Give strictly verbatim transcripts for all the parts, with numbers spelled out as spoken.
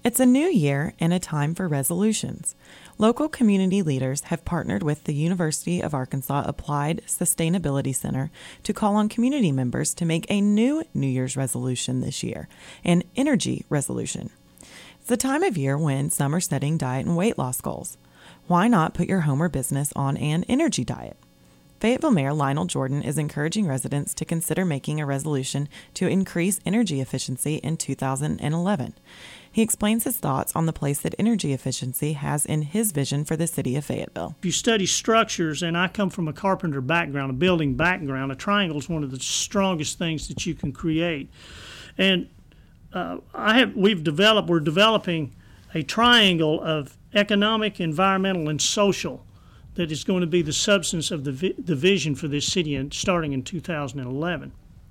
It's a new year and a time for resolutions. Local community leaders have partnered with the University of Arkansas Applied Sustainability Center to call on community members to make a new New Year's resolution this year, an energy resolution. It's the time of year when some are setting diet and weight loss goals. Why not put your home or business on an energy diet? Fayetteville Mayor Lionel Jordan is encouraging residents to consider making a resolution to increase energy efficiency in two thousand eleven. He explains his thoughts on the place that energy efficiency has in his vision for the city of Fayetteville. If you study structures, and I come from a carpenter background, a building background, a triangle is one of the strongest things that you can create. And uh, I have, we've developed, we're developing a triangle of economic, environmental, and social that is going to be the substance of the, vi- the vision for this city in, starting in two thousand eleven.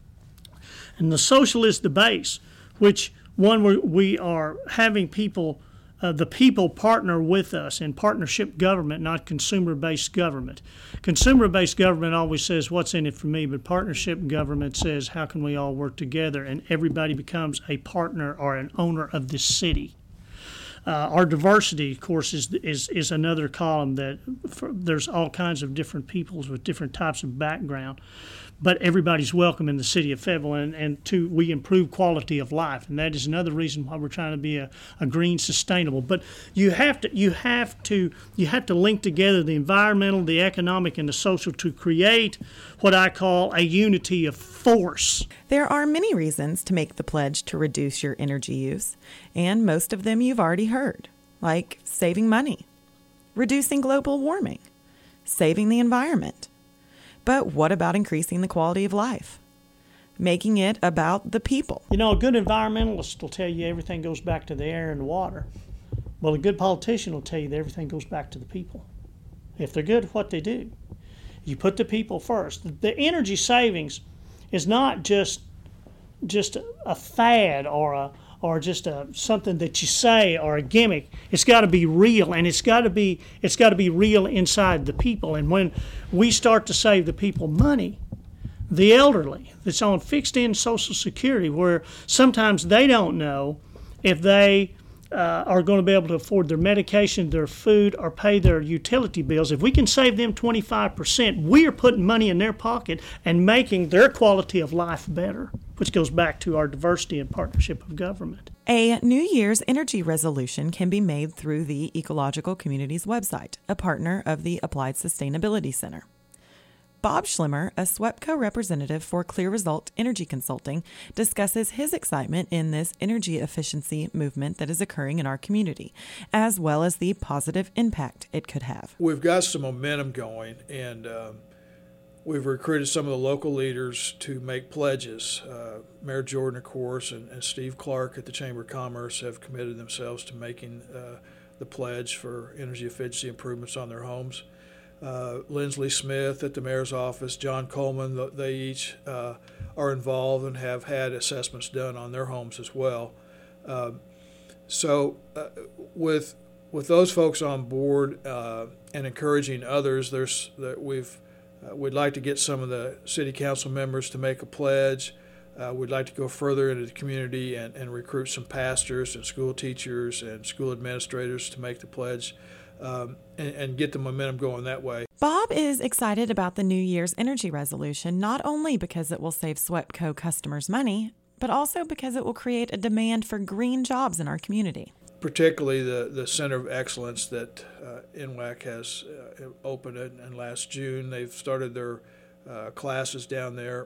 And the social is the base, which one where we are having people, uh, the people partner with us in partnership government, not consumer-based government. Consumer-based government always says, what's in it for me? But partnership government says, how can we all work together? And everybody becomes a partner or an owner of this city. Uh, our diversity, of course, is is is another column that for, there's all kinds of different peoples with different types of background, but everybody's welcome in the city of Fayetteville, and, and to we improve quality of life, and that is another reason why we're trying to be a, a green sustainable. But you have to you have to you have to link together the environmental, the economic, and the social to create what I call a unity of force. There are many reasons to make the pledge to reduce your energy use, and most of them you've already heard, like saving money, reducing global warming, saving the environment. But what about increasing the quality of life? Making it about the people. You know, a good environmentalist will tell you everything goes back to the air and the water. Well, a good politician will tell you that everything goes back to the people. If they're good at what they do, you put the people first. The energy savings is not just just a fad or a or just a something that you say or a gimmick. It's got to be real, and it's got to be it's got to be real inside the people. And when we start to save the people money, the elderly that's on fixed in Social Security, where sometimes they don't know if they uh, are going to be able to afford their medication, their food, or pay their utility bills. If we can save them twenty-five percent, we are putting money in their pocket and making their quality of life better, which goes back to our diversity and partnership of government. A New Year's energy resolution can be made through the Ecological Communities website, a partner of the Applied Sustainability Center. Bob Schlimmer, a SWEPCO representative for Clear Result Energy Consulting, discusses his excitement in this energy efficiency movement that is occurring in our community, as well as the positive impact it could have. We've got some momentum going, and um, we've recruited some of the local leaders to make pledges. Uh, Mayor Jordan, of course, and, and Steve Clark at the Chamber of Commerce have committed themselves to making uh, the pledge for energy efficiency improvements on their homes. Uh, Lindsley Smith at the mayor's office, John Coleman, they each uh, are involved and have had assessments done on their homes as well. Uh, so uh, with with those folks on board uh, and encouraging others, there's that we've uh, we'd like to get some of the city council members to make a pledge. Uh, we'd like to go further into the community and, and recruit some pastors and school teachers and school administrators to make the pledge. Um, and, and get the momentum going that way. Bob is excited about the New Year's energy resolution, not only because it will save SWEPCO customers money, but also because it will create a demand for green jobs in our community. Particularly the, the Center of Excellence that uh, N W A C has uh, opened in, in last June. They've started their uh, classes down there,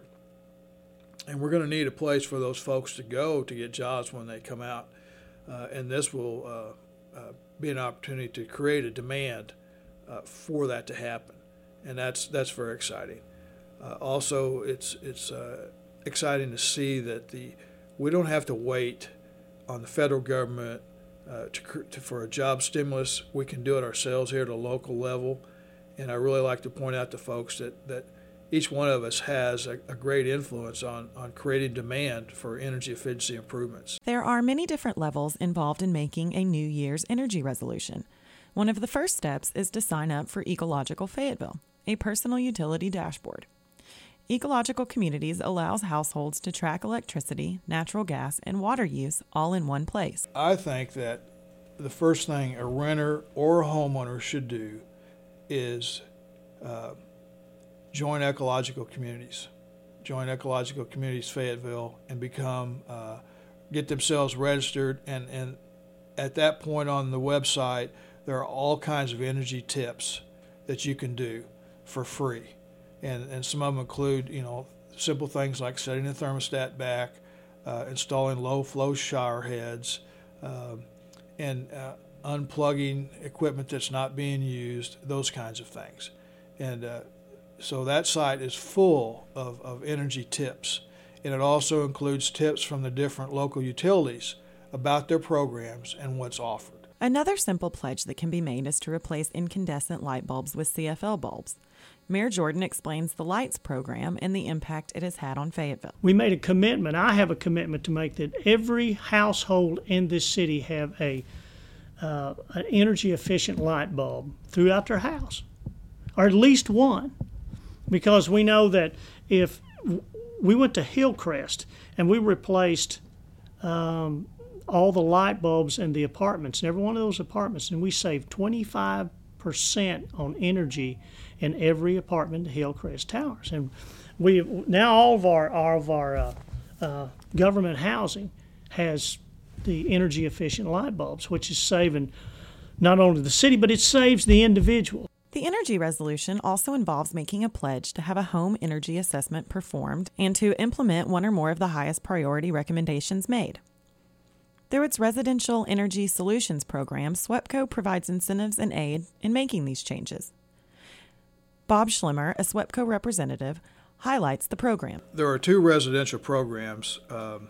and we're going to need a place for those folks to go to get jobs when they come out, uh, and this will uh, uh, be an opportunity to create a demand uh, for that to happen, and that's that's very exciting. Uh, also, it's it's uh, exciting to see that the we don't have to wait on the federal government uh, to, to for a job stimulus. We can do it ourselves here at a local level, and I really like to point out to folks that that each one of us has a, a great influence on, on creating demand for energy efficiency improvements. There are many different levels involved in making a New Year's energy resolution. One of the first steps is to sign up for Ecological Fayetteville, a personal utility dashboard. Ecological Communities allows households to track electricity, natural gas, and water use all in one place. I think that the first thing a renter or a homeowner should do is uh, join Ecological Communities. Join Ecological Communities Fayetteville and become, uh, get themselves registered. And, and at that point on the website, there are all kinds of energy tips that you can do for free. And, and some of them include, you know, simple things like setting the thermostat back, uh, installing low-flow shower heads, um, and uh, unplugging equipment that's not being used, those kinds of things. And uh, so that site is full of, of energy tips. And it also includes tips from the different local utilities about their programs and what's offered. Another simple pledge that can be made is to replace incandescent light bulbs with C F L bulbs. Mayor Jordan explains the Lights program and the impact it has had on Fayetteville. We made a commitment. I have a commitment to make that every household in this city have a uh, an energy efficient light bulb throughout their house, or at least one, because we know that if we went to Hillcrest and we replaced um, all the light bulbs in the apartments, in every one of those apartments, and we saved twenty-five percent on energy in every apartment in Hillcrest Towers. And we now all of our all of our uh, uh, government housing has the energy efficient light bulbs, which is saving not only the city, but it saves the individual. The energy resolution also involves making a pledge to have a home energy assessment performed and to implement one or more of the highest priority recommendations made. Through its Residential Energy Solutions program, SWEPCO provides incentives and aid in making these changes. Bob Schlimmer, a SWEPCO representative, highlights the program. There are two residential programs. Um,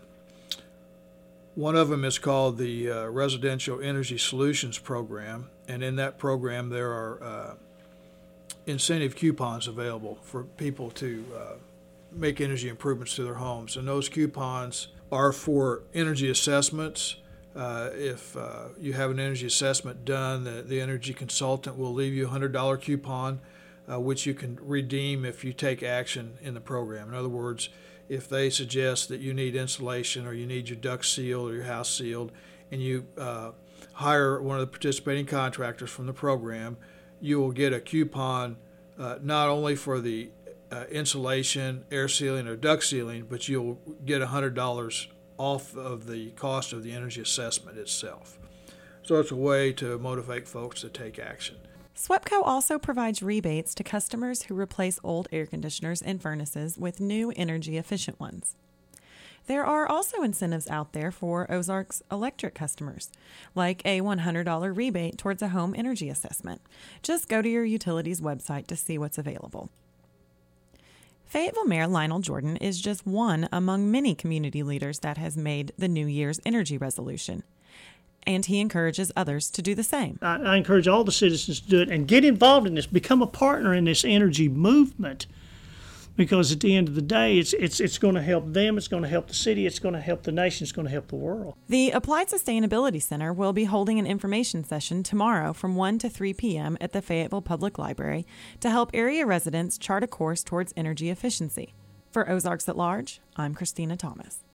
one of them is called the uh, Residential Energy Solutions program, and in that program there are uh, incentive coupons available for people to uh, make energy improvements to their homes, and those coupons are for energy assessments. Uh, if uh, you have an energy assessment done, the, the energy consultant will leave you a one hundred dollars coupon, uh, which you can redeem if you take action in the program. In other words, if they suggest that you need insulation or you need your duct sealed or your house sealed, and you uh, hire one of the participating contractors from the program, you will get a coupon uh, not only for the Uh, insulation, air sealing, or duct sealing, but you'll get one hundred dollars off of the cost of the energy assessment itself. So it's a way to motivate folks to take action. SWEPCO also provides rebates to customers who replace old air conditioners and furnaces with new energy-efficient ones. There are also incentives out there for Ozarks Electric customers, like a one hundred dollars rebate towards a home energy assessment. Just go to your utility's website to see what's available. Fayetteville Mayor Lionel Jordan is just one among many community leaders that has made the New Year's energy resolution, and he encourages others to do the same. I, I encourage all the citizens to do it and get involved in this, become a partner in this energy movement, because at the end of the day, it's it's it's going to help them, it's going to help the city, it's going to help the nation, it's going to help the world. The Applied Sustainability Center will be holding an information session tomorrow from one to three p.m. at the Fayetteville Public Library to help area residents chart a course towards energy efficiency. For Ozarks at Large, I'm Christina Thomas.